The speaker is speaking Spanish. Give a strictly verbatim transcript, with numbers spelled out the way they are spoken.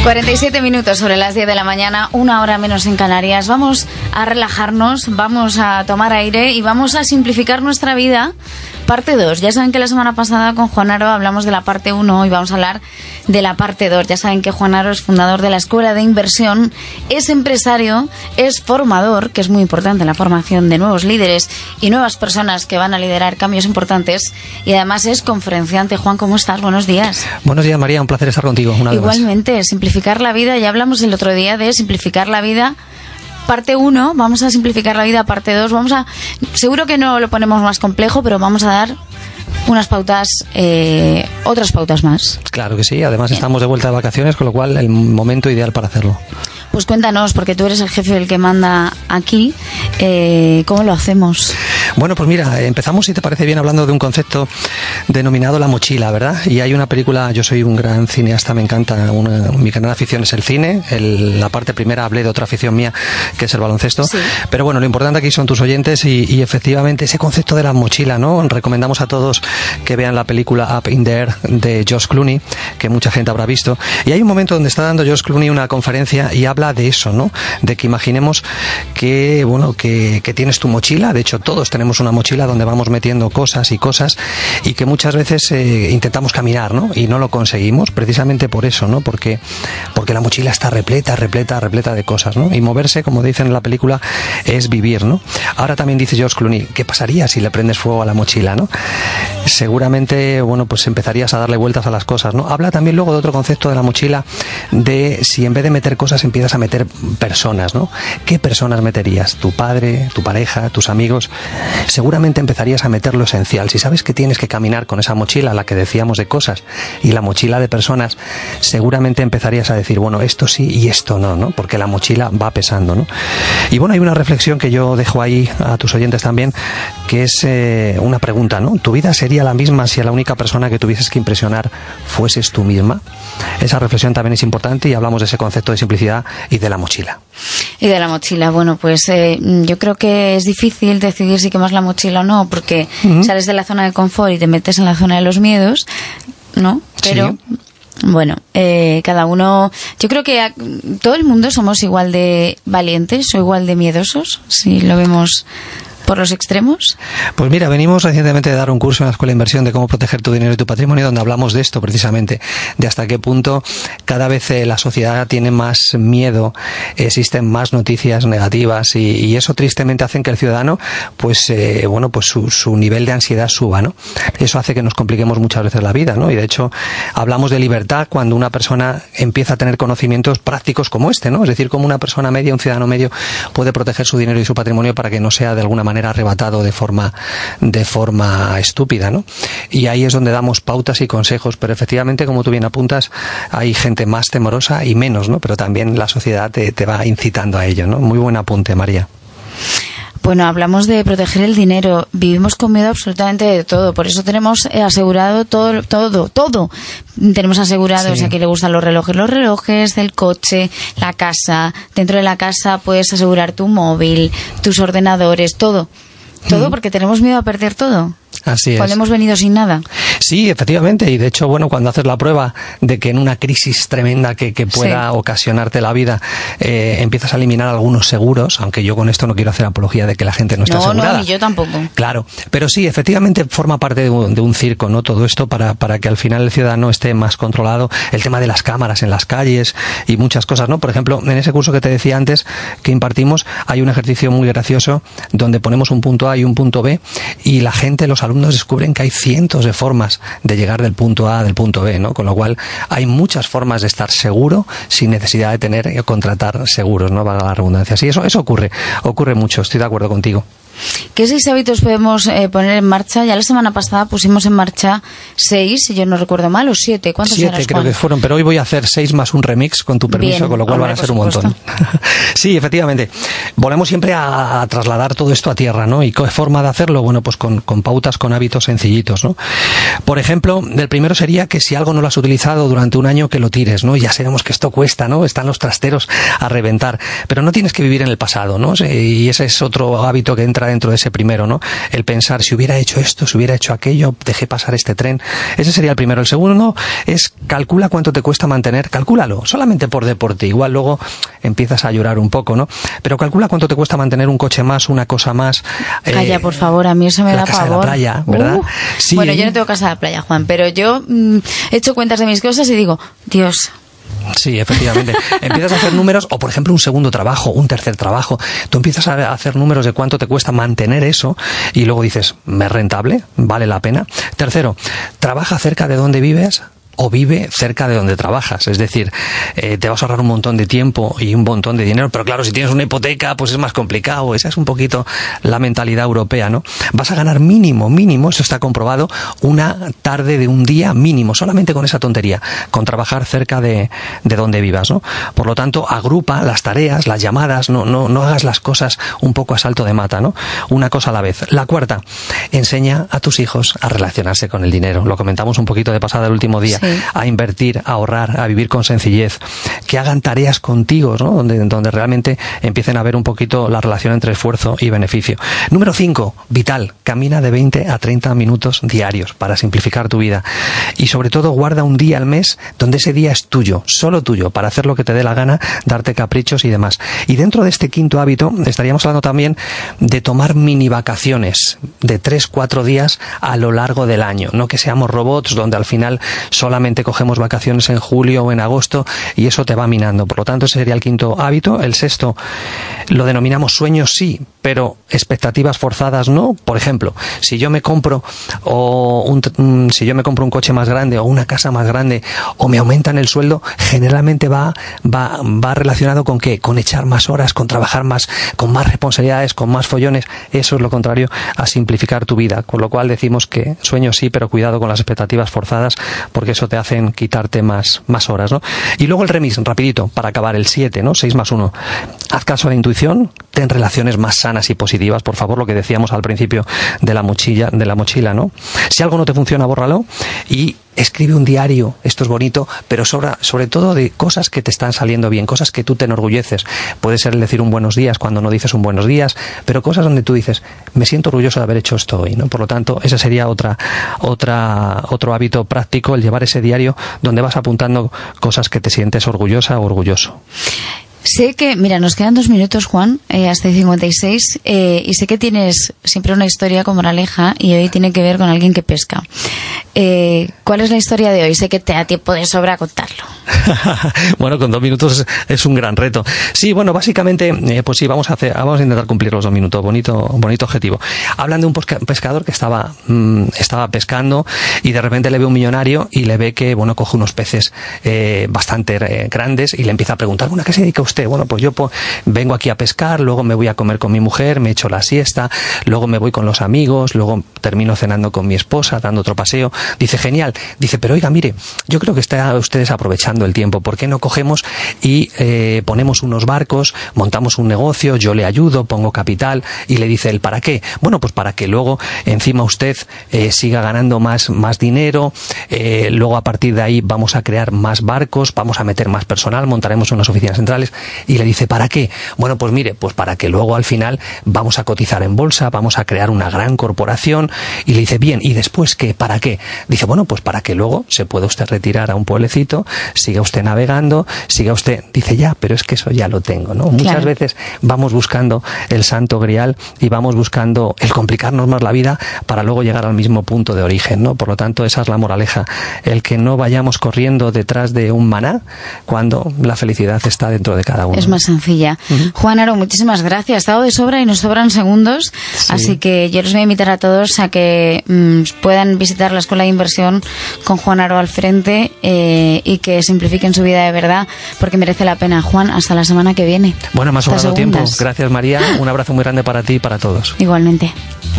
cuarenta y siete minutos sobre las diez de la mañana, una hora menos en Canarias. Vamos a relajarnos, vamos a tomar aire y vamos a simplificar nuestra vida. Parte dos. Ya saben que la semana pasada con Juan Aro hablamos de la parte uno y vamos a hablar de la parte dos. Ya saben que Juan Aro es fundador de la Escuela de Inversión, es empresario, es formador, que es muy importante la formación de nuevos líderes y nuevas personas que van a liderar cambios importantes, y además es conferenciante. Juan, ¿cómo estás? Buenos días. Buenos días, María. Un placer estar contigo una vez más. Igualmente, simplificar la vida. Ya hablamos el otro día de simplificar la vida. Parte uno, vamos a simplificar la vida. Parte dos, vamos a... Seguro que no lo ponemos más complejo, pero vamos a dar unas pautas, eh, otras pautas más. Claro que sí. Además Bien. Estamos de vuelta de vacaciones, con lo cual el momento ideal para hacerlo. Pues cuéntanos, porque tú eres el jefe, el que manda aquí, eh, ¿cómo lo hacemos? Bueno, pues mira, empezamos, si te parece bien, hablando de un concepto denominado la mochila, ¿verdad? Y hay una película, yo soy un gran cineasta, me encanta, una, mi gran afición es el cine, el, la parte primera hablé de otra afición mía, que es el baloncesto, sí. Pero bueno, lo importante aquí son tus oyentes y, y efectivamente ese concepto de la mochila, ¿no? Recomendamos a todos que vean la película Up in the Air de George Clooney, que mucha gente habrá visto, y hay un momento donde está dando George Clooney una conferencia y habla de eso, ¿no? De que imaginemos que, bueno, que, que tienes tu mochila, de hecho todos tenemos una mochila donde vamos metiendo cosas y cosas, y que muchas veces eh, intentamos caminar, ¿no? Y no lo conseguimos, precisamente por eso, ¿no? Porque, porque la mochila está repleta, repleta, repleta de cosas, ¿no? Y moverse, como dicen en la película, es vivir, ¿no? Ahora también dice George Clooney, ¿qué pasaría si le prendes fuego a la mochila, ¿no? Seguramente, bueno, pues empezarías a darle vueltas a las cosas, ¿no? Habla también luego de otro concepto de la mochila, de si en vez de meter cosas empiezas a meter personas, ¿no? ¿Qué personas meterías? ¿Tu padre, tu pareja, tus amigos? Seguramente empezarías a meter lo esencial. Si sabes que tienes que caminar con esa mochila, la que decíamos de cosas, y la mochila de personas, seguramente empezarías a decir, bueno, esto sí y esto no, ¿no? Porque la mochila va pesando, ¿no? Y bueno, hay una reflexión que yo dejo ahí a tus oyentes también, que es eh, una pregunta, ¿no? ¿Tu vida sería la misma si a la única persona que tuvieses que impresionar fueses tú misma? Esa reflexión también es importante y hablamos de ese concepto de simplicidad y de la mochila. Y de la mochila, bueno, pues eh, yo creo que es difícil decidir si quemas la mochila o no, porque uh-huh. sales de la zona de confort y te metes en la zona de los miedos, ¿no? Pero... Sí. Bueno, eh, cada uno, yo creo que a, todo el mundo somos igual de valientes o igual de miedosos, si lo vemos por los extremos. Pues mira, venimos recientemente de dar un curso en la Escuela de Inversión de cómo proteger tu dinero y tu patrimonio, donde hablamos de esto precisamente, de hasta qué punto cada vez eh, la sociedad tiene más miedo, existen más noticias negativas y, y eso tristemente hace que el ciudadano, pues eh, bueno, pues su, su nivel de ansiedad suba, ¿no? Eso hace que nos compliquemos muchas veces la vida, ¿no? Y de hecho hablamos de libertad cuando una persona empieza a tener conocimientos prácticos como este, ¿no? Es decir, cómo una persona media, un ciudadano medio puede proteger su dinero y su patrimonio para que no sea de alguna manera arrebatado de forma de forma estúpida, ¿no? Y ahí es donde damos pautas y consejos, pero efectivamente, como tú bien apuntas, hay gente más temorosa y menos, ¿no? Pero también la sociedad te, te va incitando a ello, ¿no? Muy buen apunte, María. Bueno, hablamos de proteger el dinero. Vivimos con miedo absolutamente de todo. Por eso tenemos asegurado todo, todo, todo. Tenemos asegurado, sí. Si a quien le gustan los relojes, los relojes, el coche, la casa. Dentro de la casa puedes asegurar tu móvil, tus ordenadores, todo. Todo, mm. porque tenemos miedo a perder todo. Así es. Cuando hemos venido sin nada. Sí, efectivamente, y de hecho, bueno, cuando haces la prueba de que en una crisis tremenda que, que pueda sí. ocasionarte la vida, eh, empiezas a eliminar algunos seguros, aunque yo con esto no quiero hacer apología de que la gente no esté no, asegurada. No, ni yo tampoco. Claro, pero sí, efectivamente forma parte de un, de un circo, ¿no? Todo esto para, para que al final el ciudadano esté más controlado, el tema de las cámaras en las calles y muchas cosas, ¿no? Por ejemplo, en ese curso que te decía antes que impartimos, hay un ejercicio muy gracioso donde ponemos un punto A y un punto B y la gente, los alumnos descubren que hay cientos de formas de llegar del punto A al punto B, ¿no? Con lo cual hay muchas formas de estar seguro sin necesidad de tener que contratar seguros, ¿no? Valga la redundancia. Sí, eso, eso ocurre, ocurre mucho, estoy de acuerdo contigo. ¿Qué seis hábitos podemos eh, poner en marcha? Ya la semana pasada pusimos en marcha seis, si yo no recuerdo mal, o siete. ¿Cuántos siete eran, creo que fueron, pero hoy voy a hacer seis más un remix con tu permiso, Bien, con lo cual hombre, van a ser un supuesto. montón. Sí, efectivamente. Volvemos siempre a, a trasladar todo esto a tierra, ¿no? ¿Y qué forma de hacerlo? Bueno, pues con, con pautas, con hábitos sencillitos, ¿no? Por ejemplo, el primero sería que si algo no lo has utilizado durante un año, que lo tires, ¿no? Ya sabemos que esto cuesta, ¿no? Están los trasteros a reventar, pero no tienes que vivir en el pasado, ¿no? Y ese es otro hábito que entra entra dentro de ese primero, ¿no? El pensar, si hubiera hecho esto, si hubiera hecho aquello, dejé pasar este tren. Ese sería el primero. El segundo es, calcula cuánto te cuesta mantener, calcúlalo, solamente por deporte. Igual luego empiezas a llorar un poco, ¿no? Pero calcula cuánto te cuesta mantener un coche más, una cosa más. Calla, eh, por favor, a mí eso me la da casa pavor. De la playa, ¿verdad? Uh. Sí. Bueno, yo no tengo casa de la playa, Juan, pero yo mmm, he hecho cuentas de mis cosas y digo, Dios... Sí, efectivamente. Empiezas a hacer números, o por ejemplo un segundo trabajo, un tercer trabajo. Tú empiezas a hacer números de cuánto te cuesta mantener eso y luego dices, ¿me es rentable? ¿Vale la pena? Tercero, trabaja cerca de donde vives o vive cerca de donde trabajas. Es decir, eh, te vas a ahorrar un montón de tiempo y un montón de dinero, pero claro, si tienes una hipoteca, pues es más complicado. Esa es un poquito la mentalidad europea, ¿no? Vas a ganar mínimo, mínimo, eso está comprobado, una tarde de un día mínimo, solamente con esa tontería, con trabajar cerca de, de donde vivas, ¿no? Por lo tanto, agrupa las tareas, las llamadas, no, no, no hagas las cosas un poco a salto de mata, ¿no? Una cosa a la vez. La cuarta, enseña a tus hijos a relacionarse con el dinero. Lo comentamos un poquito de pasada el último día. Sí. A invertir, a ahorrar, a vivir con sencillez, que hagan tareas contigo, ¿no? Donde, donde realmente empiecen a ver un poquito la relación entre esfuerzo y beneficio. Número cinco, vital, camina de veinte a treinta minutos diarios para simplificar tu vida. Y sobre todo guarda un día al mes donde ese día es tuyo, solo tuyo, para hacer lo que te dé la gana, darte caprichos y demás. Y dentro de este quinto hábito estaríamos hablando también de tomar mini vacaciones de tres, cuatro días a lo largo del año. No que seamos robots donde al final solamente cogemos vacaciones en julio o en agosto y eso te va minando. Por lo tanto, ese sería el quinto hábito. El sexto lo denominamos sueños, sí, pero expectativas forzadas no. Por ejemplo, si yo me compro o un, si yo me compro un coche más grande o una casa más grande o me aumentan el sueldo, generalmente va, va, va relacionado con ¿qué? Con echar más horas, con trabajar más, con más responsabilidades, con más follones. Eso es lo contrario a simplificar tu vida. Con lo cual decimos que sueños sí, pero cuidado con las expectativas forzadas, porque eso te hacen quitarte más, más horas, ¿no? Y luego el remis, rapidito, para acabar, el siete, ¿no? seis más uno. Haz caso a la intuición, ten relaciones más sanas y positivas, por favor, lo que decíamos al principio de la mochila, de la mochila, ¿no? Si algo no te funciona, bórralo y escribe un diario, esto es bonito, pero sobre, sobre todo de cosas que te están saliendo bien, cosas que tú te enorgulleces. Puede ser el decir un buenos días cuando no dices un buenos días, pero cosas donde tú dices, me siento orgulloso de haber hecho esto hoy, ¿no? Por lo tanto, ese sería otra, otra, otro hábito práctico, el llevar ese diario donde vas apuntando cosas que te sientes orgullosa o orgulloso. Sé que, mira, nos quedan dos minutos, Juan, eh, hasta el cincuenta y seis, eh, y sé que tienes siempre una historia con moraleja y hoy tiene que ver con alguien que pesca. Eh, ¿Cuál es la historia de hoy? Sé que te da tiempo de sobra a contarlo. Bueno, con dos minutos es, es un gran reto. Sí, bueno, básicamente, eh, pues sí, vamos a hacer, vamos a intentar cumplir los dos minutos. Bonito, bonito objetivo. Hablan de un pescador que estaba, mmm, estaba pescando y de repente le ve un millonario y le ve que, bueno, coge unos peces eh, bastante eh, grandes y le empieza a preguntar, bueno, ¿a qué se dedica usted? Bueno, pues yo pues, vengo aquí a pescar, luego me voy a comer con mi mujer, me echo la siesta, luego me voy con los amigos, luego termino cenando con mi esposa, dando otro paseo. Dice, genial. Dice, pero oiga, mire, yo creo que están ustedes aprovechando el tiempo. ¿Por qué no cogemos y eh, ponemos unos barcos, montamos un negocio, yo le ayudo, pongo capital? Y le dice él, ¿para qué? Bueno, pues para que luego encima usted eh, siga ganando más, más dinero, eh, luego a partir de ahí vamos a crear más barcos, vamos a meter más personal, montaremos unas oficinas centrales. Y le dice, ¿para qué? Bueno, pues mire, pues para que luego al final vamos a cotizar en bolsa, vamos a crear una gran corporación. Y le dice, bien, ¿y después qué? ¿Para qué? Dice, bueno, pues para que luego se pueda usted retirar a un pueblecito, siga usted navegando, siga usted... Dice, ya, pero es que eso ya lo tengo, ¿no? Claro. Muchas veces vamos buscando el santo grial y vamos buscando el complicarnos más la vida para luego llegar al mismo punto de origen, ¿no? Por lo tanto, esa es la moraleja. El que no vayamos corriendo detrás de un maná cuando la felicidad está dentro de cada uno. Es más sencilla. Uh-huh. Juan Aro, muchísimas gracias. Ha estado de sobra y nos sobran segundos, sí. Así que yo les voy a invitar a todos a que mmm, puedan visitar la Escuela de Inversión con Juan Aro al frente eh, y que simplifiquen su vida de verdad, porque merece la pena. Juan, hasta la semana que viene. Bueno, más sobrado tiempo. Gracias, María. Un abrazo muy grande para ti y para todos. Igualmente.